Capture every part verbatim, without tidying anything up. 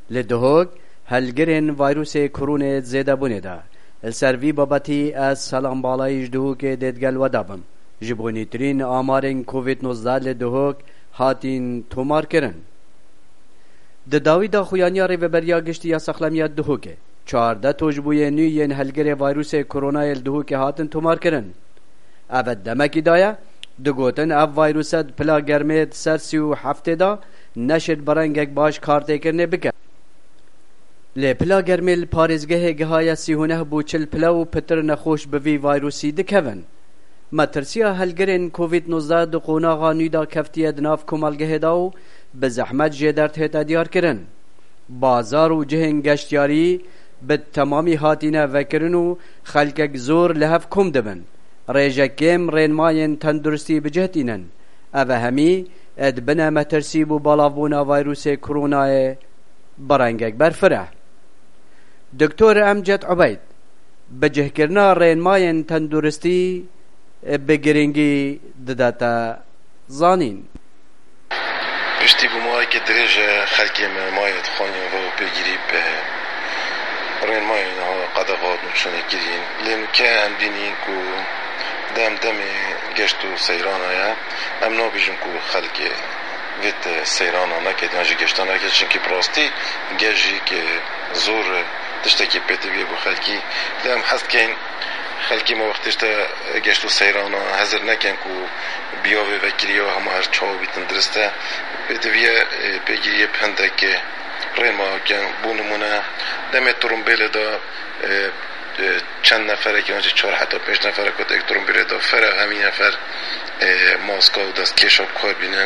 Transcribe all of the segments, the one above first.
لدهوگ هلگرین ویروس کرونا زیده بونه دا السروی بابتی از سلام بالایش دهوگ دیدگل و دابم جبونی ترین آمارین کووید نوزده لدهوگ هاتین تومار کرن. د داوی دا خویانیا ریوبریا گشتی یا سخلمیت دهوگه چهارده توجبوی نیوین هلگر ویروس کرونا لدهوگ هاتن تومار کرن. اول دمکی دایا دگوتن اف ویروست پلا گرمید سر سی و هفته دا نشد برنگک باش کارته کرنه بکن. لی پلا گرمیل پارزگه گهای سیهونه بو چل پلا و پتر نخوش بوی ویروسی دکون. مترسیا هلگرین کووید نوزده دو قوناغا نیدا کفتیه دناف کمالگه داو به زحمت جدرت هتا دیار کرن. بازار و جهن گشتیاری به تمامی هاتینه وکرن و خلقک زور لحف کم دبن. ریجکیم رینماین تندرستی بجهتینن. اوه همی اد بنا مترسی بو بالاوونا ویروس کرونای برنگک برفره. دکتر امجد عبید بجه کرنا رینماین تندرستی بگرینگی دداتا زانین. پشتی بو ماهی که درجه خلکی مایت خانی و بگیری به رینماین ها قدقات نوچونه گیرین لین که هم دینین که دم دم گشت و سیران ها هم نابیجن که خلکی ویت سیران ها نکد یعنی گشتان نکد چنکی پراستی گشی که زور تشتکی پیتویه بو خلکی لیم حست که خلکی ما وقتش تا گشت و سیران ها حضر نکن که بیاوه وکیلی ها همه هر چاو بیتن درسته پیتویه پیگیریه پنده که رین ما کن بونمونه دمه ترومبیل دا چند نفره که اونجا چهار حتی پنج نفره که یک ترومبیل دا فره همین نفر ماسکا و دست کشاب کار بینن.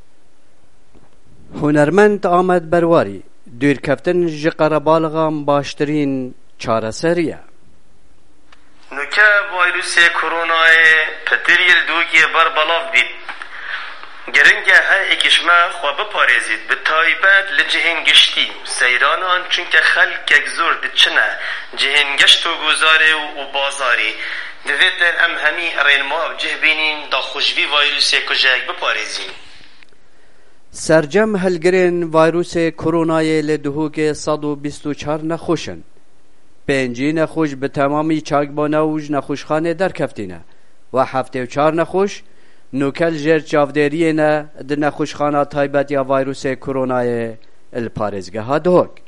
هنرمند آمد برواری دور کفتن جقر بالغام باشترین چاره سریه. نوکه ویروس کرونای پتریل دوگی بر بلاف دید. گرنگه ها اکشمه خواه بپارزید به تایبت لجهن گشتی سیران آن چونکه خلق یک زور دید چنه جهن گشت و گذاره و بازاری دویتر ام همی رینما جه بینین دا خوشوی ویروس کجاک بپارزید. سرجم هلگرین ویروس کرونای لدهوگ صد و بیست و چهار نخوشن. پنجی نخوش به تمامی چاکبانوش نخوشخانه در کفتینه و هفته و چهار نخوش نوکل جر چاودریه نه در نخوشخانه تایبت یا ویروس کرونای الپارزگه ها دهوگ.